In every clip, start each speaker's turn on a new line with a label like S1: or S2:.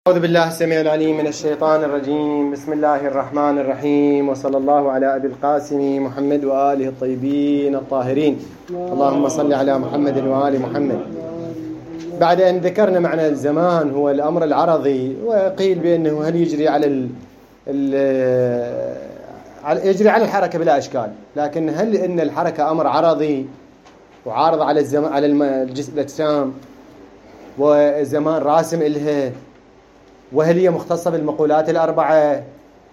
S1: أعوذ بالله السميع العليم من الشيطان الرجيم. بسم الله الرحمن الرحيم، وصلى الله على أبي القاسم محمد وآله الطيبين الطاهرين. اللهم صل على محمد وآل محمد. بعد أن ذكرنا معنى الزمان هو الأمر العرضي، وقيل بأنه هل يجري على الحركة بلا إشكال، لكن هل إن الحركة أمر عرضي وعارض على الزمان على الأجسام، والزمان راسم إلها، وهل هي مختصة بالمقولات الأربعة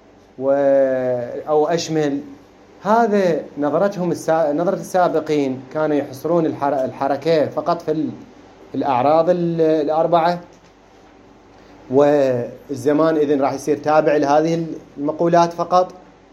S1: أو أشمل؟ هذا نظرة السابقين كانوا يحصرون الحركة فقط في الأعراض الأربعة، والزمان إذن راح يصير تابع لهذه المقولات فقط.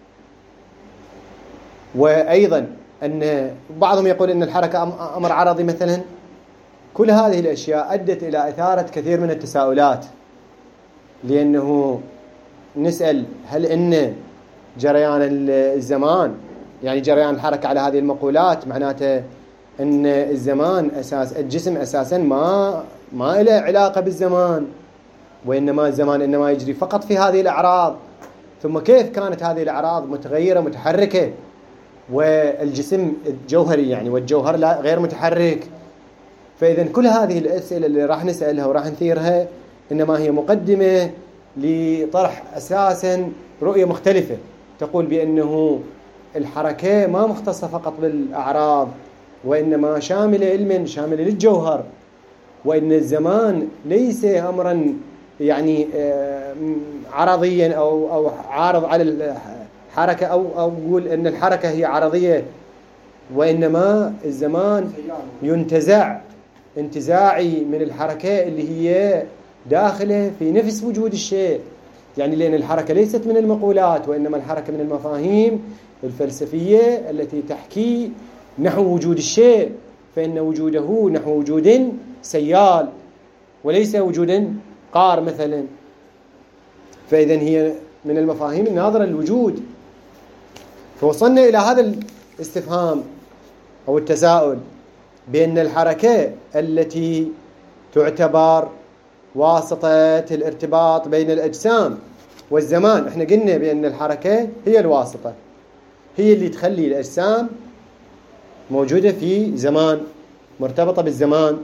S1: وأيضا أن بعضهم يقول أن الحركة أمر عرضي مثلا. كل هذه الأشياء أدت إلى إثارة كثير من التساؤلات، لأنه نسأل هل إن جريان الزمان يعني جريان الحركة على هذه المقولات معناته أن الزمان الجسم أساسا ما له علاقة بالزمان، وإنما الزمان إنما يجري فقط في هذه الأعراض. ثم كيف كانت هذه الأعراض متغيرة متحركة والجسم الجوهري يعني والجوهر لا غير متحرك؟ فإذا كل هذه الأسئلة اللي راح نسألها وراح نثيرها إنما هي مقدمة لطرح أساسا رؤية مختلفة تقول بأنه الحركة ما مختصة فقط بالأعراض، وإنما شاملة علما شاملة للجوهر، وإن الزمان ليس أمرا يعني عرضيا أو عارض على الحركة أو أقول أن الحركة هي عرضية، وإنما الزمان ينتزع انتزاعي من الحركة اللي هي داخله في نفس وجود الشيء، يعني لأن الحركة ليست من المقولات، وإنما الحركة من المفاهيم الفلسفية التي تحكي نحو وجود الشيء، فإن وجوده نحو وجود سيال وليس وجود قار مثلا. فإذا هي من المفاهيم الناظرة للوجود. فوصلنا إلى هذا الاستفهام أو التساؤل بأن الحركة التي تعتبر واسطة الارتباط بين الأجسام والزمان، احنا قلنا بأن الحركة هي الواسطة، هي اللي تخلي الأجسام موجودة في زمان مرتبطة بالزمان.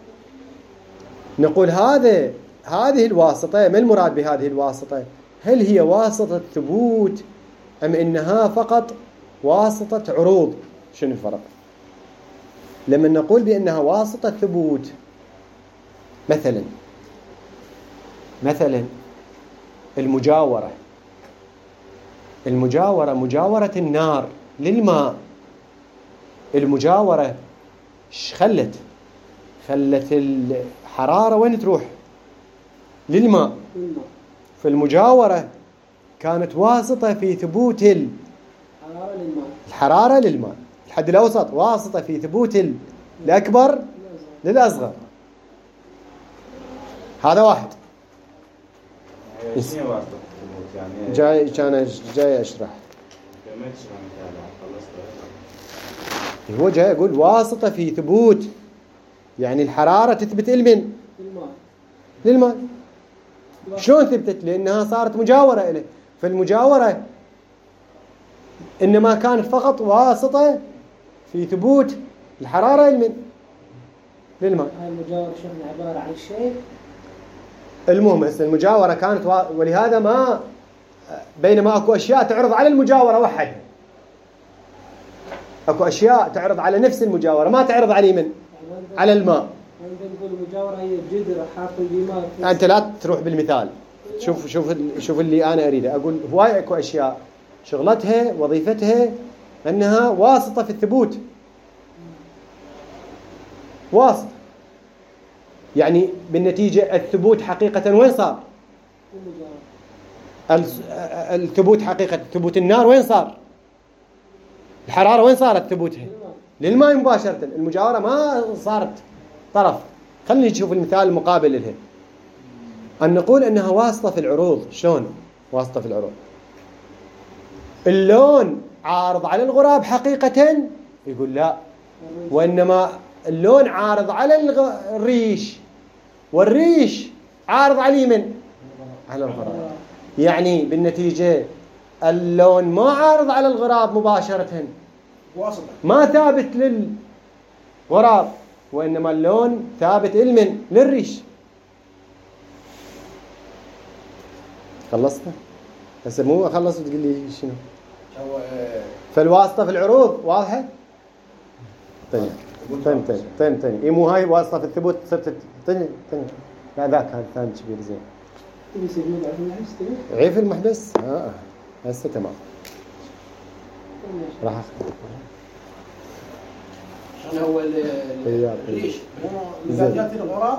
S1: نقول هذه الواسطة، ما المراد بهذه الواسطة؟ هل هي واسطة ثبوت أم إنها فقط واسطة عروض؟ شنو الفرق؟ لما نقول بأنها واسطة ثبوت، مثلا المجاورة مجاورة النار للماء. المجاورة خلت الحرارة وين تروح؟ للماء. فالمجاورة كانت واسطة في ثبوت الحرارة للماء. الحد الأوسط واسطة في ثبوت الأكبر للأصغر. هذا واحد. جاي أشرح. هو جاي يقول واسطة في ثبوت، يعني الحرارة تثبت للماء. شلون ثبتت؟ لأنها صارت مجاورة إليه. فالمجاورة إنما كانت فقط واسطة في ثبوت الحرارة للماء.
S2: هاي المجاورة شنو عبارة عن شيء؟
S1: المهم المجاورة كانت ولهذا ما بينما أكو أشياء تعرض على المجاورة وحدها، أكو أشياء تعرض على نفس المجاورة ما تعرض على الماء.
S2: نقول المجاورة هي جدر حاط بماء.
S1: أنت لا تروح بالمثال. شوف اللي أنا أريده أقول. هواي أكو أشياء شغلتها وظيفتها أنها واسطة في الثبوت، واسطة يعني بالنتيجة الثبوت حقيقة وين صار؟ الثبوت حقيقة ثبوت النار وين صار؟ الحرارة وين صارت ثبوتها؟ للماء مباشرة. المجاورة ما صارت طرف. خلينا نشوف المثال المقابل لها. أن نقول أنها واسطة في العروض. شلون واسطة في العروض؟ اللون عارض على الغراب حقيقة؟ يقول لا، وإنما اللون عارض على الريش، والريش عارض على اليمن. على الغراب. يعني بالنتيجة اللون ما عارض على الغراب مباشرة، ما ثابت للغراب، وإنما اللون ثابت للريش. خلصت؟ هسه مو أخلص وتقول لي شنو؟ فالواسطة في العروض واضحة؟ طيب إيه مو هاي واسطة في الثبوت صرت لا ذاك هذا ثاني كبير زين. عيف المحبس؟ هسه تمام. راح أخذ.
S3: شنو هو الريش؟ إذا جات الغراب.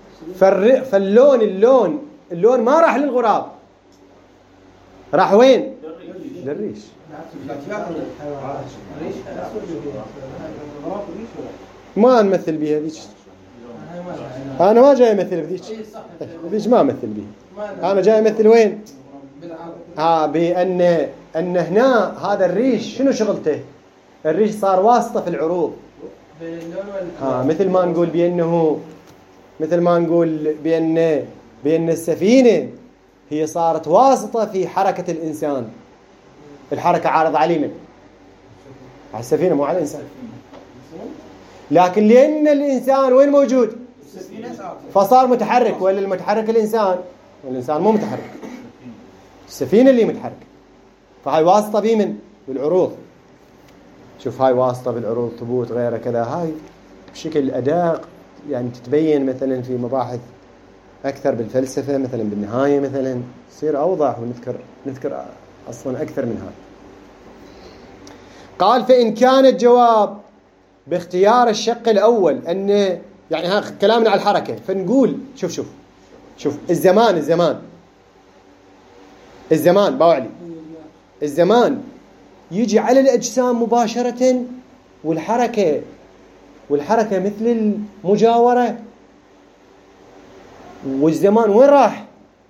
S1: فاللون ما راح للغراب، راح وين؟ للريش. ما نمثل بها ذيك. أنا ما جاي أمثل بذيك. ذيك ما أمثل بها. أنا جاي أمثل وين؟ بأن هنا هذا الريش شنو شغلته؟ الريش صار واسطة في العروض. مثل ما نقول بأن السفينة هي صارت واسطة في حركة الإنسان. الحركة عارضة على من؟ على السفينة مو على الإنسان. لكن لأن الإنسان وين موجود؟ فصار متحرك، ولا المتحرك الإنسان؟ والإنسان مو متحرك، السفينة اللي متحرك. فهاي واسطة بمن؟ بالعروض. شوف هاي واسطة بالعروض، ثبوت غيره كذا، هاي بشكل أدق يعني تتبين مثلا في مباحث أكثر بالفلسفة، مثلا بالنهاية مثلا تصير أوضح، ونذكر أصلا أكثر من هذا. قال فإن كان الجواب باختيار الشق الأول أن يعني ها كلامنا على الحركة، فنقول شوف الزمان باوعلي، الزمان يجي على الأجسام مباشرة، والحركة مثل المجاورة. والزمان وين راح؟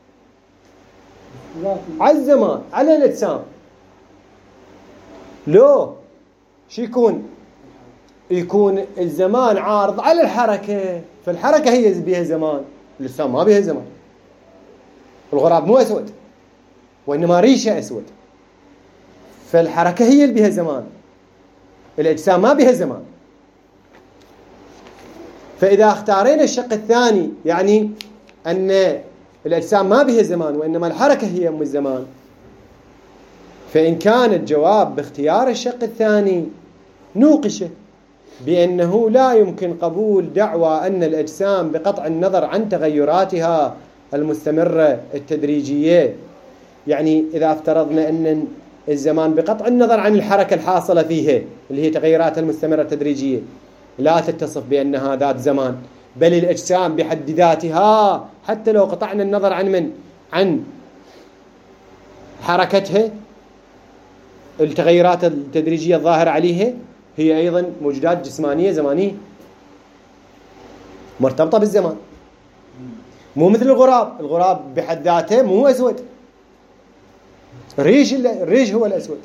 S1: على الزمان، على الأجسام. لو شو يكون الزمان عارض على الحركة، فالحركة هي بها زمان، الأجسام ما بها زمان. الغراب مو أسود، وإنما ريشة أسود، فالحركة هي اللي بها زمان، الأجسام ما بها زمان. فإذا اختارينا الشق الثاني، يعني أن الأجسام ما بها زمان وإنما الحركة هي أم الزمان، فإن كان الجواب باختيار الشق الثاني نوقشه بأنه لا يمكن قبول دعوى أن الأجسام بقطع النظر عن تغيراتها المستمرة التدريجية. يعني إذا افترضنا أن الزمان بقطع النظر عن الحركة الحاصلة فيها اللي هي تغيراتها المستمرة التدريجية لا تتصف بأنها ذات زمان، بل الأجسام بحد ذاتها حتى لو قطعنا النظر عن حركتها التغيرات التدريجية الظاهرة عليها، هي أيضا موجودات جسمانية زمانية مرتبطة بالزمان. مو مثل الغراب بحد ذاته مو أسود، الريش هو الأسود،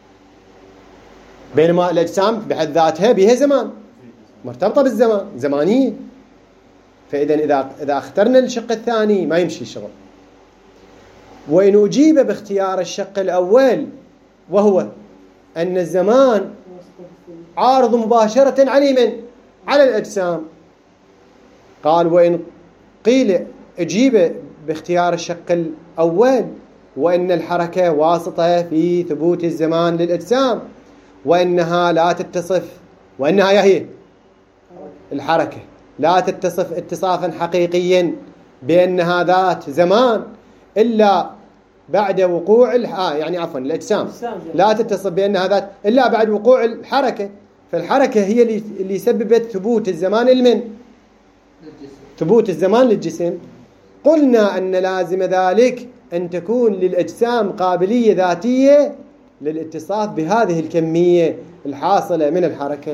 S1: بينما الأجسام بحد ذاتها بها زمان مرتبطة بالزمان زمانية. فإذا إذا اخترنا الشق الثاني ما يمشي الشغل. وإن أجيب باختيار الشق الأول وهو أن الزمان عارض مباشرة على الأجسام، قال وإن قيل أجيب باختيار الشق الأول وأن الحركة واسطة في ثبوت الزمان للأجسام، وأنها لا تتصف، وأنها هي الحركة لا تتصف اتصافا حقيقيا بأنها ذات زمان إلا بعد وقوع الأجسام لا تتصف بأنها ذات إلا بعد وقوع الحركة، فالحركة هي اللي سببت ثبوت الزمان ثبوت الزمان للجسم. قلنا أن لازم ذلك أن تكون للأجسام قابلية ذاتية للاتصاف بهذه الكمية الحاصلة من الحركة.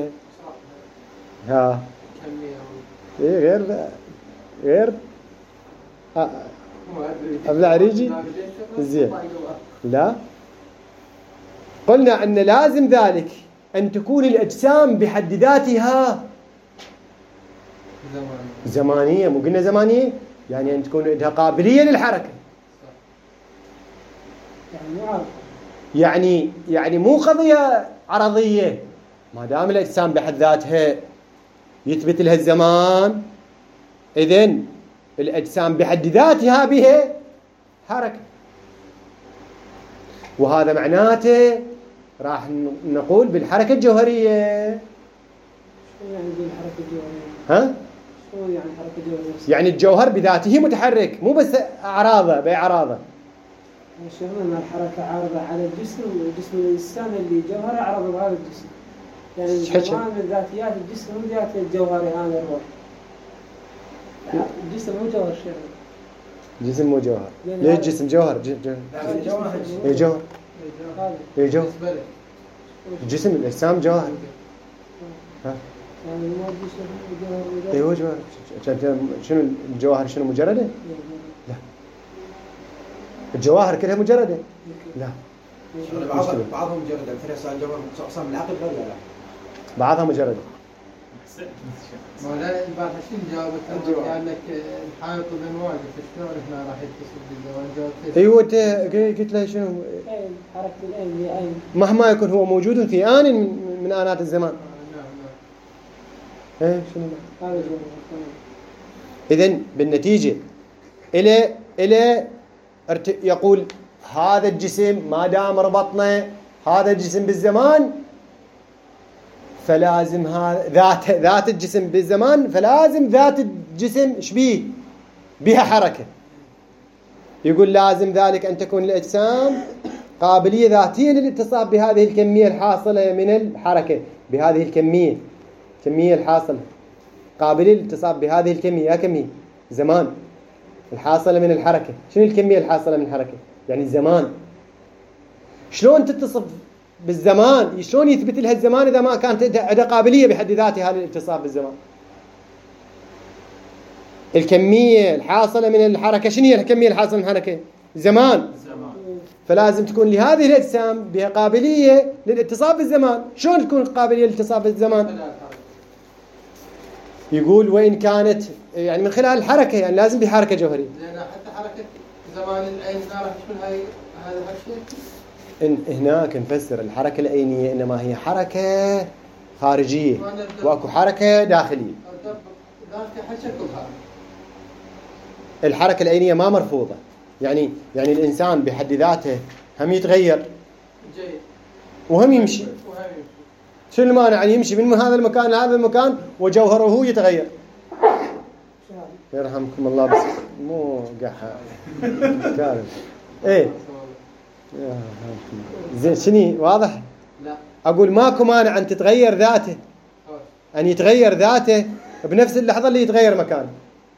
S1: غير أبلع ريجي زين. لا، قلنا أن لازم ذلك أن تكون الأجسام بحد ذاتها زمانية. مو قلنا زمانية يعني أن تكون لها قابلية للحركة،
S2: يعني معارضة.
S1: يعني مو قضية عرضية، ما دام الأجسام بحد ذاتها يثبت لها الزمان، إذن الأجسام بحد ذاتها بها حركة، وهذا معناته راح نقول بالحركة الجوهرية.
S2: شو يعني بالحركة الجوهرية؟
S1: ها؟
S2: شو يعني حركة جوهرية؟
S1: يعني الجوهر بذاته متحرك، مو بس أعراضه بأعراضه.
S2: شفنا أن الحركة عارضة على الجسم، وجسم الإنسان اللي جوهره عرض بهذا الجسم. يعني الزمان من ذاتيات الجسم مو ذات الجوهري هذا الروح. الجسم مو جوهر شيء.
S1: جسم مو جوهر. ليش جسم جوهر؟ اي جوهر. اي جوهر. جسم الأجسام جوهر. ها؟
S2: يعني ما جسم جوهر.
S1: اي هو جوهر. شنو الجواهر شنو مجردة؟ لا. الجواهر كلها مجردة؟ لا.
S3: بعضهم مجردة، مثل الجوهر أقسام العقل غير لا.
S1: بعضها مجردة.
S4: مولانا البارحة شنو جاوبت؟ قال لك الحائط بن واقف، شلون احنا راح يتصل بالزواج؟
S1: ايوه انت قلت له شنو؟
S2: حركة العين هي عين.
S1: مهما يكون هو موجود في آن من آنات الزمان.
S4: نعم.
S1: ايه شنو؟
S2: هذا جوهر.
S1: إذن بالنتيجة إلى يقول هذا الجسم ما دام ربطنا هذا الجسم بالزمان، فلازم هذا ذات الجسم بالزمان، فلازم ذات الجسم شبيه بها حركة. يقول لازم ذلك أن تكون الأجسام قابلية ذاتية للاتصاب بهذه الكمية الحاصلة من الحركة، بهذه الكمية الحاصلة، قابلية للاتصاب بهذه الكمية، كمية زمان الحاصلة من الحركة. شنو الكمية الحاصلة من الحركة؟ يعني الزمان. شلون تتصف بالزمان؟ شلون يثبت لها الزمان إذا ما كانت عندها قابلية بحد ذاتها للاتصاب بالزمان؟ الكمية الحاصلة من الحركة، شنو هي الكمية الحاصلة من الحركة؟ زمان. فلازم تكون لهذه الأجسام بها قابلية للاتصاب بالزمان. شلون تكون قابلية للاتصاب بالزمان؟ يقول وإن كانت يعني من خلال الحركة، يعني لازم بحركة جوهرية.
S4: لأن حتى حركة زمان العين راح تكون هذا الشيء.
S1: هناك نفسر الحركة العينية إنما هي حركة خارجية، وأكو حركة داخلية. الحركة العينية ما مرفوضة، يعني الإنسان بحد ذاته هم يتغير وهم يمشي. شو المانع أن يمشي من هذا المكان لهذا المكان وجوهره يتغير؟ يرحمكم الله، بس مو قحة كارم. ايه زين شني واضح؟
S4: لا.
S1: أقول ماكو مانع أن تتغير ذاته، أن يتغير ذاته بنفس اللحظة اللي يتغير مكانه،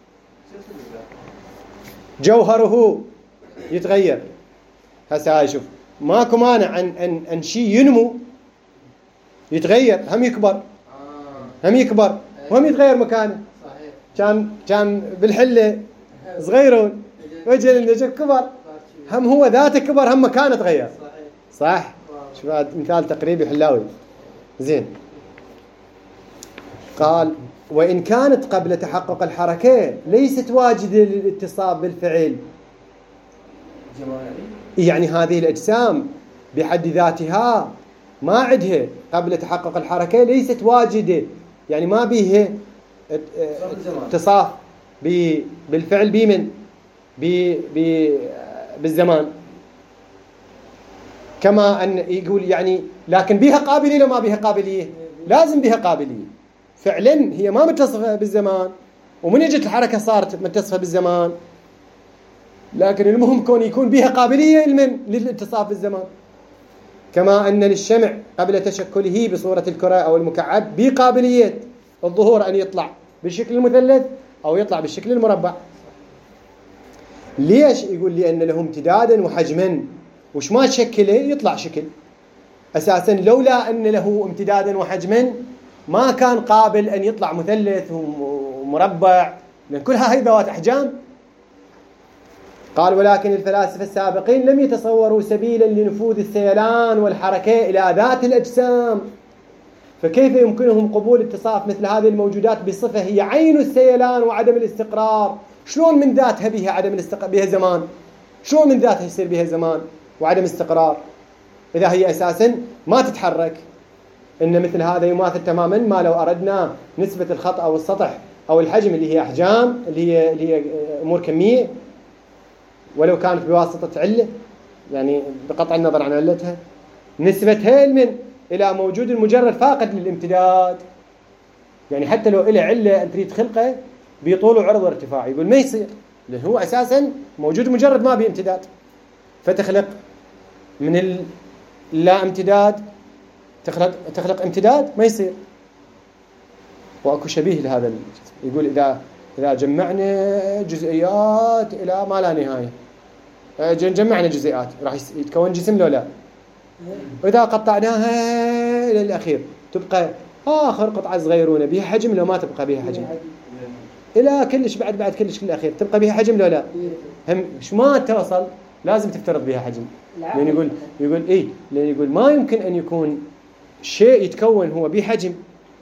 S1: جوهره يتغير. هسه هاي شوف، ماكو مانع أن شيء ينمو يتغير، هم يكبر هم يكبر وهم يتغير مكانه. كان بالحلة صغيرون وجه النجف كبر، هم هو ذاته كبر، هم مكانه تغير. صح؟ شوف هذا مثال تقريبي حلاوي. زين، قال وإن كانت قبل تحقق الحركة ليست واجدة للاتصاب بالفعل، يعني هذه الأجسام بحد ذاتها ما عندها قبل تحقق الحركة ليست واجدة، يعني ما بيها اتصاف بالفعل بمن بالزمان، كما أن يقول يعني لكن بها قابلية لو ما بها قابلية، لازم بها قابلية. فعلا هي ما متصفة بالزمان، ومن اجت الحركة صارت متصفة بالزمان، لكن المهم كون يكون بها قابلية للاتصاف بالزمان. كما أن للشمع قبل تشكله بصورة الكرة أو المكعب بقابلية الظهور أن يطلع بالشكل المثلث أو يطلع بالشكل المربع. ليش؟ يقول لأن له امتدادا وحجما، وش ما تشكله يطلع شكل. أساسا لولا أن له امتدادا وحجما ما كان قابل أن يطلع مثلث ومربع، لأن كلها هي ذوات أحجام. قال ولكن الفلاسفة السابقين لم يتصوروا سبيلا لنفوذ السيلان والحركة إلى ذات الأجسام، فكيف يمكنهم قبول اتصاف مثل هذه الموجودات بصفة هي عين السيلان وعدم الاستقرار؟ شلون من ذاتها بها عدم الاستقرار بها زمان؟ شلون من ذاتها يصير بها زمان؟ وعدم استقرار، إذا هي أساسا ما تتحرك، إن مثل هذا يماثل تماما ما لو أردنا نسبة الخط أو السطح أو الحجم اللي هي أحجام اللي هي أمور كمية، ولو كانت بواسطة علة، يعني بقطع النظر عن علتها، نسبتها إلى موجود مجرد فاقد للامتداد. يعني حتى لو إلى علة أن تريد خلقه بطول وعرض وارتفاع، يقول ما يصير، لأنه هو أساسا موجود مجرد ما بامتداد، فتخلق من لا امتداد تخلق امتداد، ما يصير. واكو شبيه لهذا الجزء، يقول إذا جمعنا جزئيات إلى ما لا نهاية، جمعنا جزئيات راح يتكون جسم لو لا، وإذا قطعناها إلى الأخير تبقى آخر قطعة صغيرونة بها حجم لو ما تبقى بها حجم، إلى كلش بعد كلش الأخير تبقى بها حجم لو لا، هم شو ما توصل لازم تفترض بها حجم. لأن يقول إيه، لأن يقول ما يمكن أن يكون شيء يتكون هو به حجم،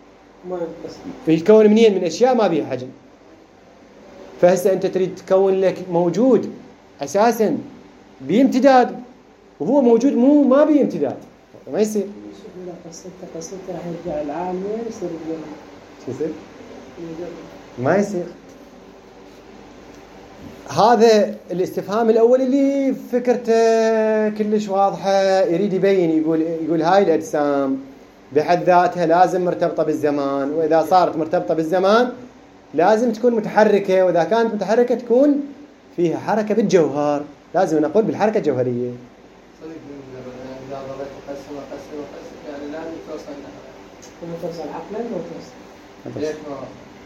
S1: يتكون منين؟ من أشياء ما بها حجم. فهسه أنت تريد تكون لك موجود أساسا بامتداد وهو موجود ما بامتداد، ما يصير.
S2: قصته راح يرجع العالم يصير
S1: ما يصير. هذا الاستفهام الأول اللي فكرته كلش واضحة، يريد يبين، يقول هاي الأجسام بحد ذاتها لازم مرتبطة بالزمان، وإذا صارت مرتبطة بالزمان لازم تكون متحركة، وإذا كانت متحركة تكون فيها حركة بالجوهر، لازم نقول بالحركة الجوهرية.
S4: صدق إذا ضلت تقسم يعني لازم توصل لها،
S2: توصل عقلا وتوصل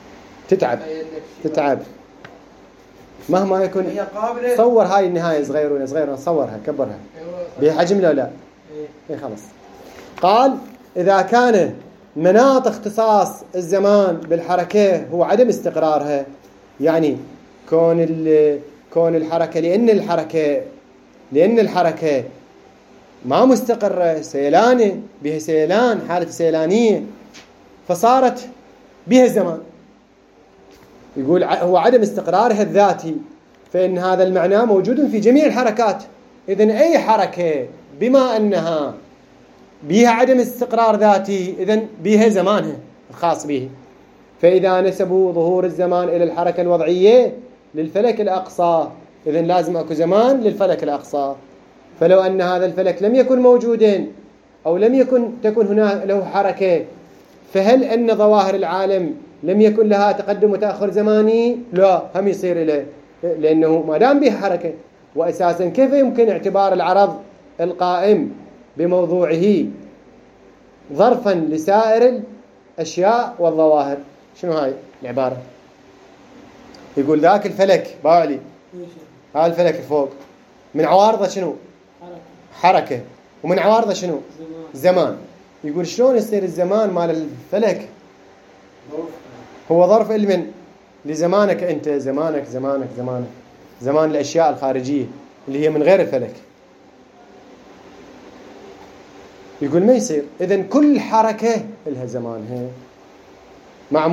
S1: تتعب مهما يكون. صور هاي النهاية صغيرة صورها كبرها بحجم لا إيه خلاص. قال إذا كان مناط اختصاص الزمان بالحركة هو عدم استقرارها، يعني كون الحركة لأن الحركة ما مستقرة، سيلانة بها سيلان، حالة سيلانية، فصارت بها زمان. يقول هو عدم استقرارها الذاتي، فإن هذا المعنى موجود في جميع الحركات. إذن أي حركة بما أنها بها عدم استقرار ذاتي إذن بها زمانها الخاص به. فإذا نسبوا ظهور الزمان إلى الحركة الوضعية للفلك الأقصى إذن لازم أكو زمان للفلك الأقصى. فلو أن هذا الفلك لم يكن موجودا أو لم تكن هنا له حركة، فهل أن ظواهر العالم لم يكن لها تقدم وتأخر زماني؟ لا، هم يصير له، لأنه ما دام به حركة. وأساسا كيف يمكن اعتبار العرض القائم بموضوعه ظرفا لسائر الأشياء والظواهر؟ شنو هاي العبارة؟ يقول ذاك الفلك باعلي، هذا الفلك فوق من عوارضه شنو؟ حركة. ومن عوارضه شنو؟ زمان. يقول شلون يصير الزمان مال الفلك هو ظرف علم لزمانك أنت، زمان الأشياء الخارجية اللي هي من غير الفلك. يقول ما يصير. إذن كل حركة لها زمانها، مع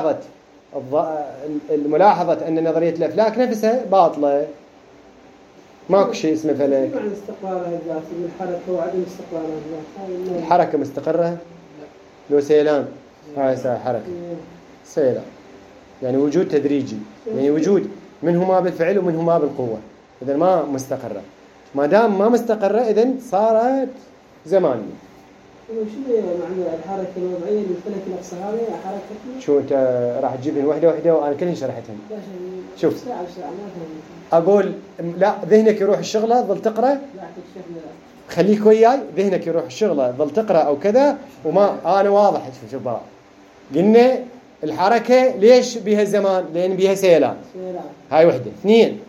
S1: ملاحظة أن نظرية الأفلاك نفسها باطلة، ماكو شيء اسمه فلك.
S2: معنى استقرارها الذاتي بالحركة وعدم استقرارها الذاتي.
S1: الحركة مستقرة لو سيلان، هاي حركة سيلان، يعني وجود تدريجي، يعني وجود منه ما بالفعل ومنه ما بالقوة. إذن ما مستقرة، ما دام ما مستقرة إذن صارت زمانية.
S2: شو معنى الحركة الوضعية للفلك الأقصى؟ هذه حركة
S1: شو أنت راح تجيبهن واحدة وأنا كلهن شرحتهن. شوف أقول لا، ذهنك يروح الشغلة ظل تقرأ، خليك وياي، ذهنك يروح الشغلة ظل تقرأ أو كذا، وما أنا واضح. شوف بقى، قلنا الحركة ليش بها زمان؟ لأن بها سيلان، هاي وحدة. اثنين،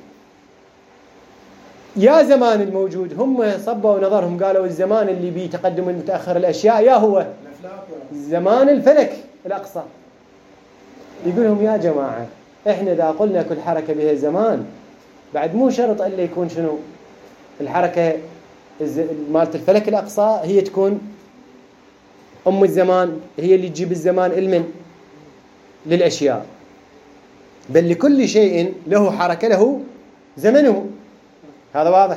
S1: يا زمان الموجود هم صبوا نظرهم قالوا الزمان اللي بيه تقدم متأخر الأشياء يا هو زمان الفلك الأقصى. يقولهم يا جماعة إحنا إذا قلنا كل حركة بها زمان، بعد مو شرط إلا يكون شنو الحركة مالت الفلك الأقصى هي تكون أم الزمان، هي اللي تجيب الزمان علما للأشياء، بل لكل شيء له حركة له زمنه. هذا واضح.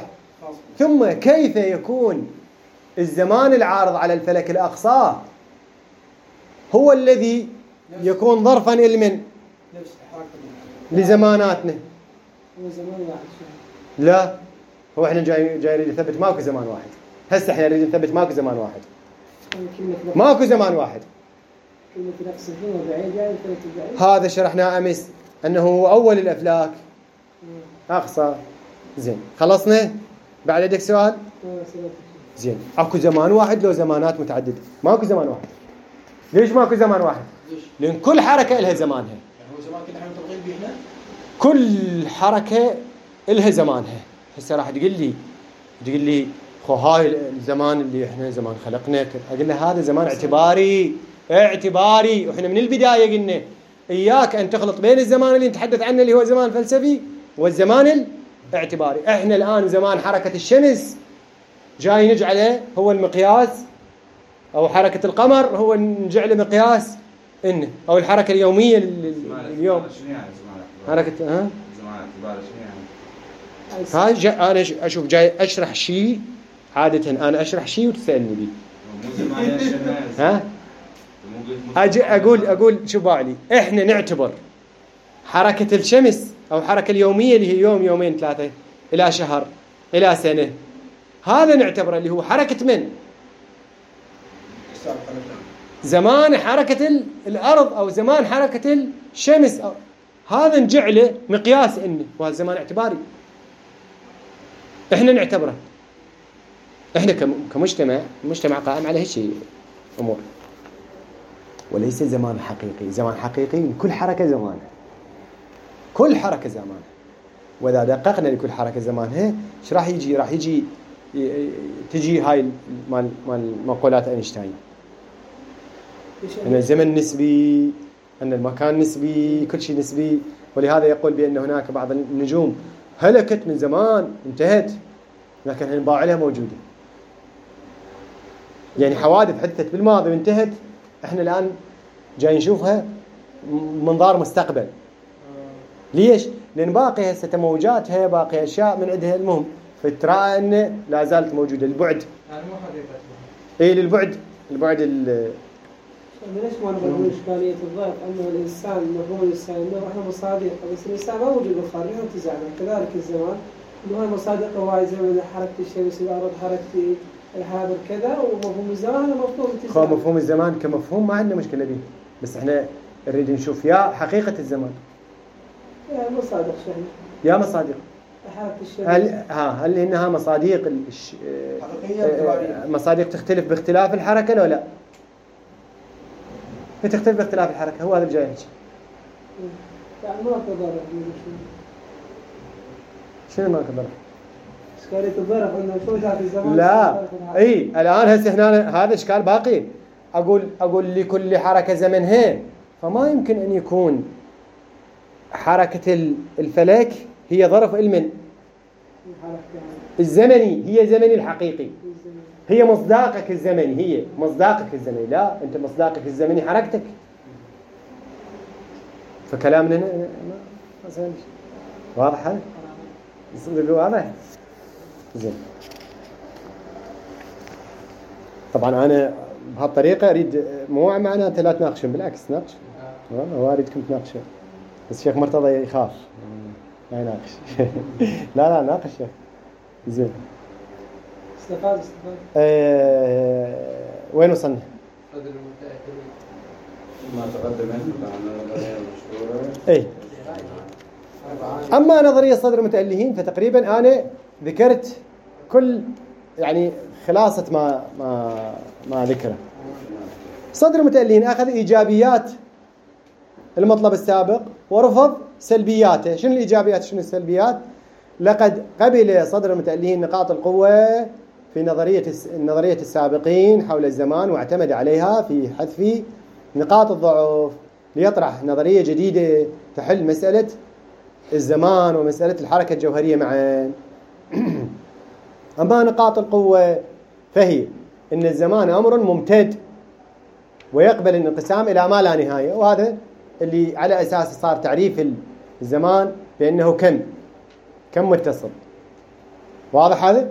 S1: ثم كيف يكون الزمان العارض على الفلك الأقصى هو الذي يكون ظرفا لمن؟ لزماناتنا.
S2: هو زمان واحد.
S1: لا، هو احنا جاي نريد نثبت ماكو زمان واحد. هسه احنا نريد نثبت ماكو زمان واحد. ماكو زمان واحد.
S2: كلمة نفس هو بعيد يعني بعيد.
S1: هذا شرحناه أمس أنه هو أول الأفلاك أقصى. زين خلصنا. بعد عندك سؤال؟ زين اكو زمان واحد لو زمانات متعددة؟ ماكو زمان واحد. ليش ماكو زمان واحد؟ لأن كل حركة إلها زمانها.
S3: يعني هو زمان كنا احنا متفقين به احنا؟
S1: كل حركة إلها زمانها. هسه راح تقول لي خو هاي الزمان اللي احنا زمان خلقنا، اقول له هذا زمان اعتباري واحنا من البداية قلنا إياك أن تخلط بين الزمان اللي نتحدث عنه اللي هو زمان الفلسفي والزمان الاعتباري. احنا الآن زمان حركة الشمس جاي نجعله هو المقياس، أو حركة القمر هو نجعله مقياس إنه، أو الحركة اليومية اليوم حركة
S5: زمان اعتباري شنو يعني؟
S1: هاي أنا أشوف جاي أشرح شيء، عادة أنا أشرح شيء وتسألني بيه. ها؟ أجي أقول شو بالي، إحنا نعتبر حركة الشمس أو حركة اليومية اللي هي يوم يومين ثلاثة إلى شهر إلى سنة، هذا نعتبره اللي هو حركة من؟ زمان حركة الأرض أو زمان حركة الشمس، أو هذا نجعله مقياس إنه وهذا زمان اعتباري. إحنا نعتبره، إحنا كمجتمع قائم على هالشيء أمور، وليس زمان حقيقي. زمان حقيقي كل حركة زمانها، كل حركة زمانها. وإذا دققنا لكل حركة زمانها إيش راح يجي تجي هاي مال مقولات أينشتاين أن الزمن نسبي، أن المكان نسبي، كل شيء نسبي. ولهذا يقول بأن هناك بعض النجوم هلكت من زمان انتهت، لكن انباعها موجودة. يعني حوادث حدثت بالماضي وانتهت، احنا الآن جاي نشوفها منظار مستقبل. ليش؟ لأن باقي هسه موجاتها، باقي أشياء من عندها. المهم فترى أن لا زالت موجودة. البعد
S4: يعني مو حقيقة.
S1: إيه للبعد
S2: ليش ما نقول إشكالية الضيف أنه الإنسان مفهوم الإنسان أنه إحنا مصادق، بس الإنسان ما موجود بالخارج انتزاعنا. كذلك الزمان إنه هاي مصادق وايد زمن حركة الشمس الأرض حركة الحاضر كذا، ومفهوم الزمان هذا مفهوم انتزاع.
S1: مفهوم الزمان كمفهوم ما عندنا مشكلة به، بس إحنا نريد نشوف يا حقيقة الزمان
S2: يا مصادق شيء
S1: يا مصادق
S2: حركة الشمس.
S1: هل إنها مصادق مصادق تختلف باختلاف الحركة لو لا؟ تختلف باختلاف الحركة. هو هذا الجاي يحكي.
S2: يعني ما تضرب
S1: شنو ما تضرب؟
S2: إشكالية الضرب إنه شو ذات الزمان.
S1: لا الآن هسه هنا هذا إشكال باقي. أقول لكل حركة زمنها، فما يمكن أن يكون حركة الفلك هي ظرف المن الزمني، هي زمني الحقيقي، هي مصداقك الزمني، هي مصداقك الزمني. لا، أنت مصداقك الزمني حركتك. فكلامنا ما واضح هذا؟ واضح؟ زين. طبعا أنا بهالطريقة أريد مو معناته لا تناقشون، بالعكس ناقش. هو أريدكم تناقشون، بس الشيخ مرتضى يخاف ما يناقش. لا ناقش شيخ. زين.
S2: استفاد.
S1: وين وصلنا؟
S5: ما تقدم النظرية المشهورة.
S1: اي. اما نظرية صدر المتألهين فتقريبا انا ذكرت كل يعني خلاصة ما ذكره. صدر المتألهين اخذ ايجابيات المطلب السابق ورفض سلبياته. شنو الايجابيات شنو السلبيات؟ لقد قبل صدر المتألهين نقاط القوة في نظرية السابقين حول الزمان، واعتمد عليها في حذف نقاط الضعف ليطرح نظرية جديدة تحل مسألة الزمان ومسألة الحركة الجوهرية معا. أما نقاط القوة فهي أن الزمان أمر ممتد ويقبل الانقسام إلى ما لا نهاية، وهذا اللي على أساس صار تعريف الزمان بأنه كم متصل. واضح هذا؟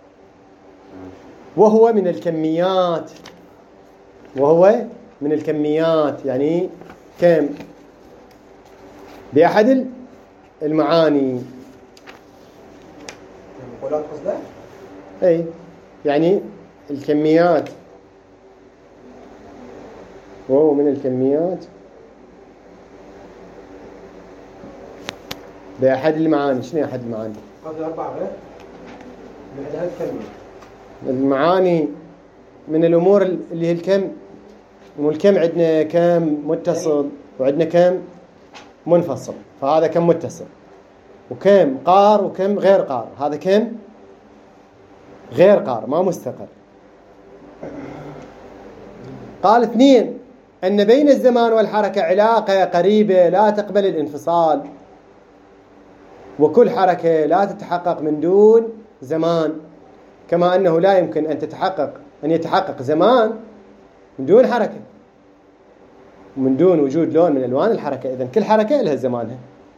S1: وهو من الكميات، وهو من الكميات يعني كم بأحد المعاني.
S3: مقولات قصده؟
S1: أي يعني الكميات، وهو من الكميات بأحد المعاني. شنو أحد المعاني؟
S3: قصده 4 غير من هذه الكلمة.
S1: المعاني من الأمور اللي هي الكم، والكم عندنا كم متصل وعندنا كم منفصل، فهذا كم متصل، وكم قار وكم غير قار، هذا كم غير قار ما مستقر. قال 2 أن بين الزمان والحركة علاقة قريبة لا تقبل الانفصال، وكل حركة لا تتحقق من دون زمان، كما أنه لا يمكن أن يتحقق زمان من دون حركة ومن دون وجود لون من ألوان الحركة. إذن كل حركة لها زمانها.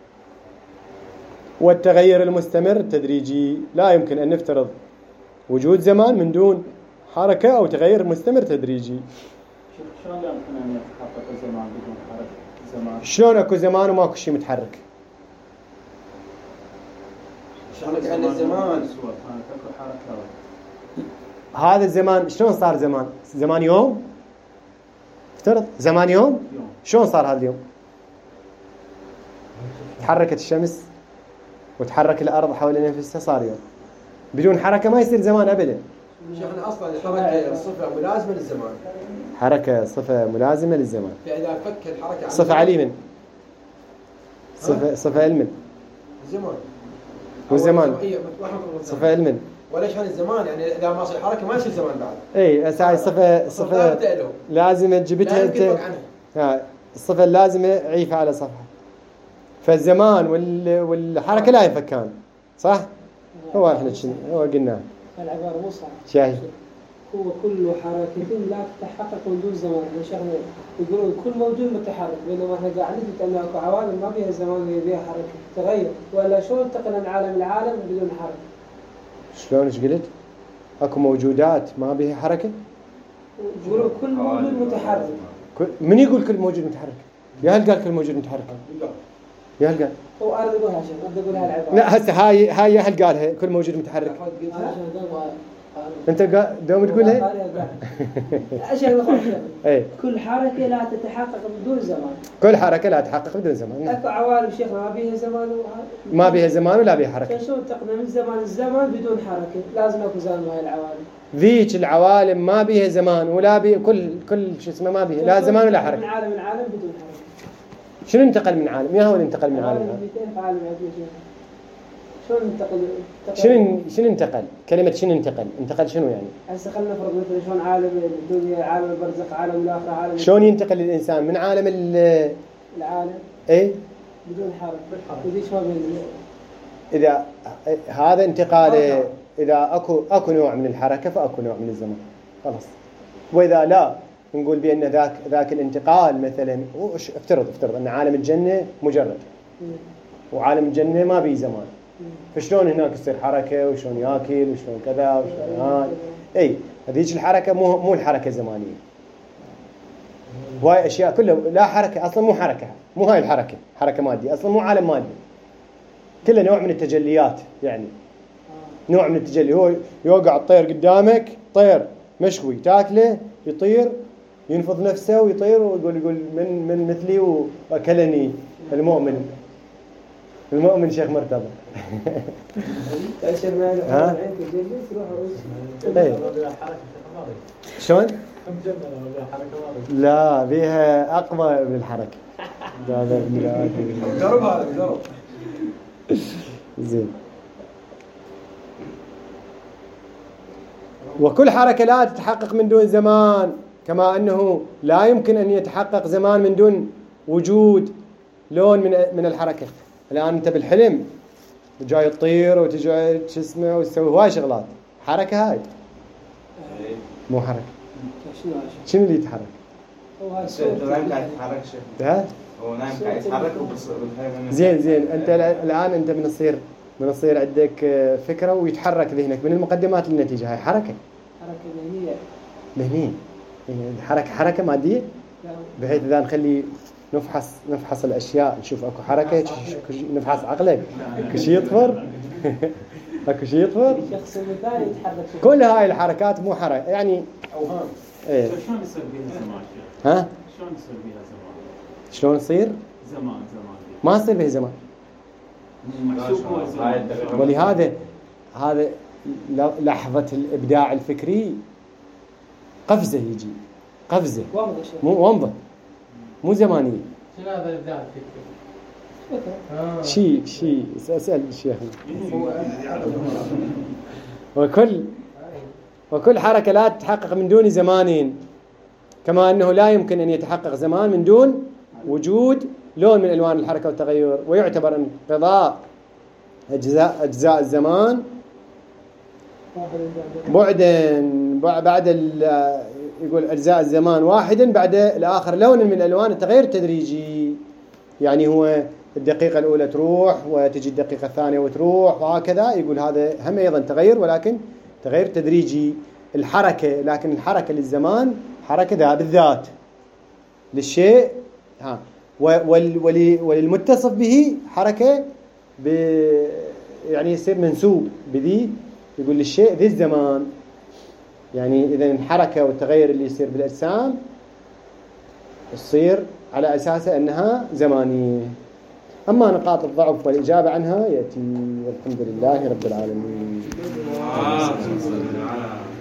S1: والتغير المستمر التدريجي لا يمكن أن نفترض وجود زمان من دون حركة أو تغير مستمر تدريجي.
S6: شلون يمكن أن يتحقق الزمان بدون حركة؟ زمان
S1: شلون أكو زمان وماكو شيء متحرك؟
S3: شلون يعني الزمان
S1: هذا الزمان شلون صار زمان؟ زمان يوم؟ افترض زمان يوم؟ شلون صار هذا اليوم؟ تحركت الشمس وتحرك الأرض حول نفسها صار يوم. بدون حركة ما يصير زمان أبدا.
S3: شيخنا أصلا الحركة صفة ملازمة للزمان.
S1: حركة صفة ملازمة للزمان.
S3: فإذا فك الحركة
S1: صفة عليما، صفة علما.
S3: الزمان
S1: والزمان صفة علما.
S3: وليش عن الزمان يعني إذا ما صار حركة ما يصير زمان بعد.
S1: إيه هاي صفة لازمة جبتها أنت. الصفة اللازمة عيفة على صفحة. فالزمان والحركة لا ينفكان، صح؟ هو احنا هو قلنا.
S2: العبارة مو صح.
S1: شاهي.
S2: هو كل حركة لا تتحقق من دون زمان. شغله يقولون كل موجود متحرك، بينما احنا قاعدين نتكلم اكو عوالم ما فيها زمان هي فيها حركة تغير، ولا شلون انتقل من عالم لعالم بدون حركة؟
S1: شلون ايش قلت؟ اكو موجودات ما بها حركة؟
S2: يقولون كل موجود متحرك.
S1: من يقول كل موجود متحرك؟ يا هل قال كل موجود متحرك؟ يا هل قال؟
S2: هو أرد أقولها عشان أرد أقولها العبارة.
S1: لا هسه هاي يا هل قالها كل موجود متحرك؟ أنت دوم تقولها؟
S2: ايه كل حركة لا تتحقق بدون زمان.
S1: كل حركة لا تتحقق بدون زمان.
S2: اكو عوالم شيخنا ما بيها زمان
S1: ما بيها زمان ولا بيها حركة.
S2: شلون انتقلنا من زمان الزمان بدون حركة؟ لازم اكو زمان بهاي العوالم.
S1: ذيك العوالم ما بيها زمان ولا بي كل شو اسمه ما بيها لا زمان ولا حركة.
S2: من عالم العالم بدون حركة.
S1: شنو انتقل من عالم؟ يا هو اللي انتقل من عالم.
S2: عالم شلون انتقل؟
S1: شنو انتقل؟ كلمة شنو انتقل شنو يعني؟
S2: هسه خلينا نفرض مثلا شلون عالم الدنيا، عالم البرزخ، عالم الآخرة، عالم
S1: شلون ينتقل الإنسان من عالم
S2: العالم
S1: ايه
S2: بدون حركة. وديش ما بين
S1: إذا هذا انتقال، إذا أكو نوع من الحركة فأكو نوع من الزمان خلاص. وإذا لا نقول بأن ذاك الانتقال مثلا افترض أن عالم الجنة مجرد وعالم الجنة ما بيه زمان، فشلون هناك يصير حركة وشلون ياكل وشلون كذا وشلون هاي. أي هذيك الحركة مو الحركة زمانية، وهاي أشياء كلها لا حركة أصلا، مو حركة، مو هاي الحركة حركة مادية أصلا، مو عالم مادي، كله نوع من التجليات. يعني نوع من التجلي، هو يوقع الطير قدامك، طير مشوي تاكله يطير ينفض نفسه ويطير ويقول من مثلي وأكلني المؤمن شيخ مرتضى. ها؟ شلون؟ لا بيها أقوى من الحركة.
S3: جرب هذا
S1: زين. وكل حركة لا تتحقق من دون زمان، كما أنه لا يمكن أن يتحقق زمان من دون وجود لون من الحركة. الآن أنت بالحلم جاي تطير وتجي تسمع وتسوي هواي شغلات، حركة هاي مو حركة. شنو اللي يتحرك؟
S5: هو نايم قاعد يتحرك شيء.
S1: ها؟
S5: هو نايم قاعد يتحرك وبس.
S1: زين أنت الآن أنت بنصير من يصير عندك فكرة ويتحرك ذهنك من المقدمات للنتيجة، هاي حركة ذهنية. حركة مادية، بحيث إذا نخلي نفحص الأشياء نشوف أكو حركة، نفحص عقلك أكو شيء يطفر أكو شيء يطفر. كل هاي الحركات مو حركة يعني
S6: أوهام.
S1: إيه.
S6: شلون يصير بيها زمان؟
S1: ها؟
S6: شلون يصير بيها زمان؟
S1: شلون يصير؟
S6: زمان
S1: ما يصير به زمان. ولهذا هذا لحظة الإبداع الفكري قفزة، يجي قفزة مو ومضة، مو زمانية.
S4: شنو هذا الإبداع الفكري؟
S1: شيء أسأل الشيخ. وكل حركة لا تتحقق من دون زمان، كما أنه لا يمكن أن يتحقق زمان من دون وجود لون من ألوان الحركة والتغير، ويعتبر انقضاء أجزاء الزمان بعد يقول أجزاء الزمان واحدا بعد الآخر لون من ألوان التغير التدريجي. يعني هو الدقيقة الأولى تروح وتجي الدقيقة الثانية وتروح وهكذا، يقول هذا هم أيضا تغير ولكن تغير تدريجي. الحركة، لكن الحركة للزمان حركة ذا بالذات للشيء، وللمتصف به حركة يعني يصير منسوب بذي، يقول للشيء ذي الزمان. يعني إذا الحركة والتغير اللي يصير بالأجسام يصير على أساسه أنها زمانية. أما نقاط الضعف والإجابة عنها يأتي، والحمد لله رب العالمين.